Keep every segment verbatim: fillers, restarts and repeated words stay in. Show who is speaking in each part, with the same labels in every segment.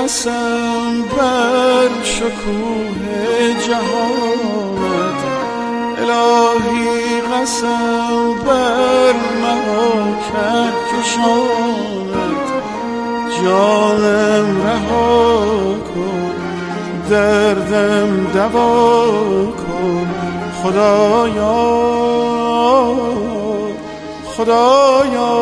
Speaker 1: قسم بر شکوه جهانت، الهی قسم بر مهاکه کشانت. جانم رها کن، دردم دوا کن، خدایا خدایا.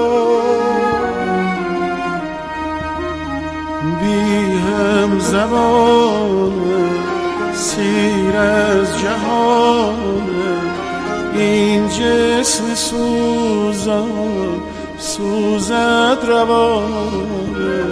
Speaker 1: بی هم زبان سیر از جهان، این جسم سوزان سوزد روانه.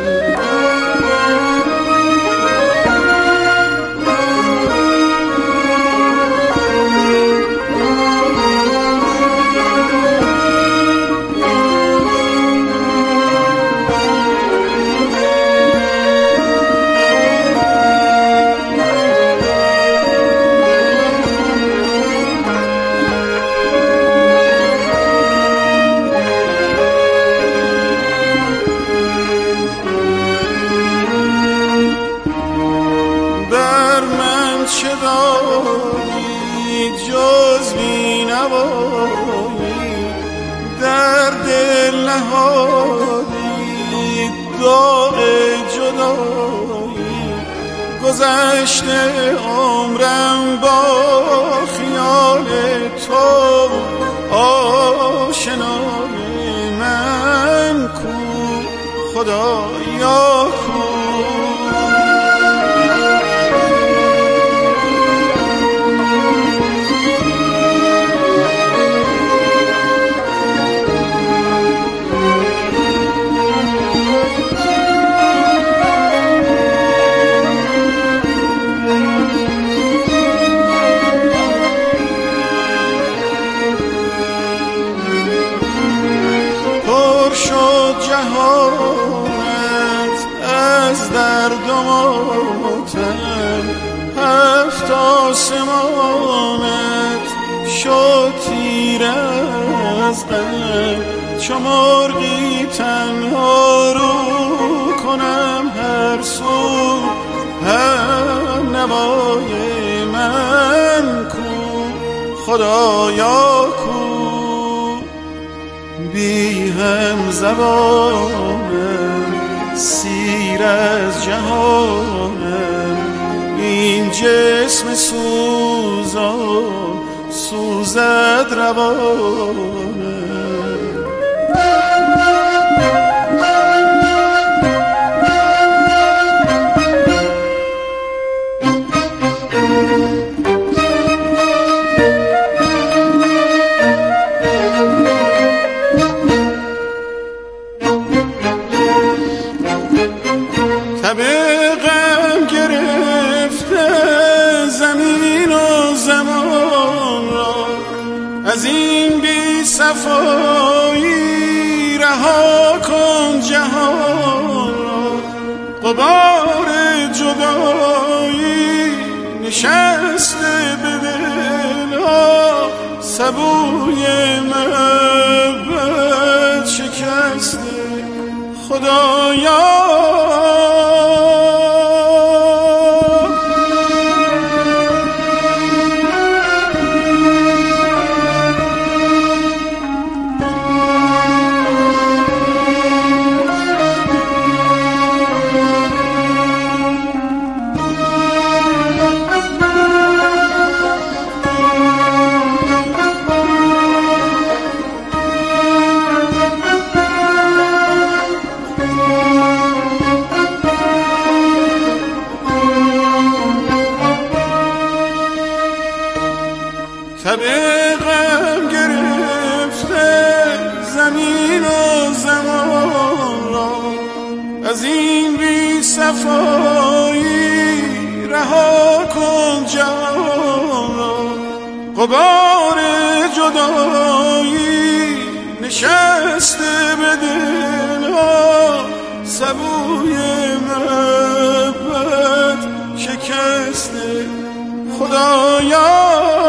Speaker 1: چه داری جز بینوایی، در دل نهادی داغ جدایی. گذشته عمرم با خیال تو، آشنای من کو خدایا کو. جهانت از درد و ماتم، هفت آسمانت شد تیر از غم. چو مرغی تنها رو کنم هر سو، هم نوای من کو خدایا کو. بی هم زبانم سیر از جهانم، این جسم سوزان سوزد روانم. غم گرفته زمین و زمان را، از این بی صفایی رها کن جهان را. غبار جدایی نشسته به دلها، سبوی محبت شکسته خدایا. تب غم گرفته زمین و زمان را، از این بی صفایی رها کن جهان را. غبار جدایی نشسته به دلها، سبوی محبت شکسته خدایا.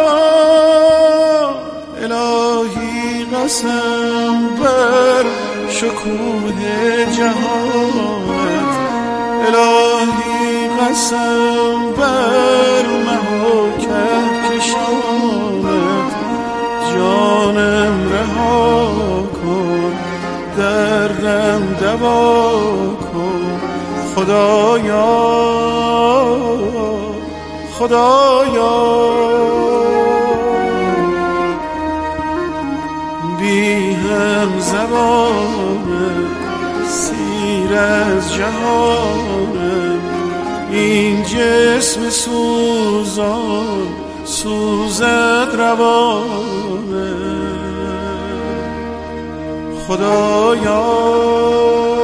Speaker 1: الهی قسم بر شکوه جهانت، نرسم بر کهکشانت جانم رها کن دردم دوا کن خدایا خدایا بی هم زبانم سیر از جهانم این جسم سوزان سوزد روانم خدایا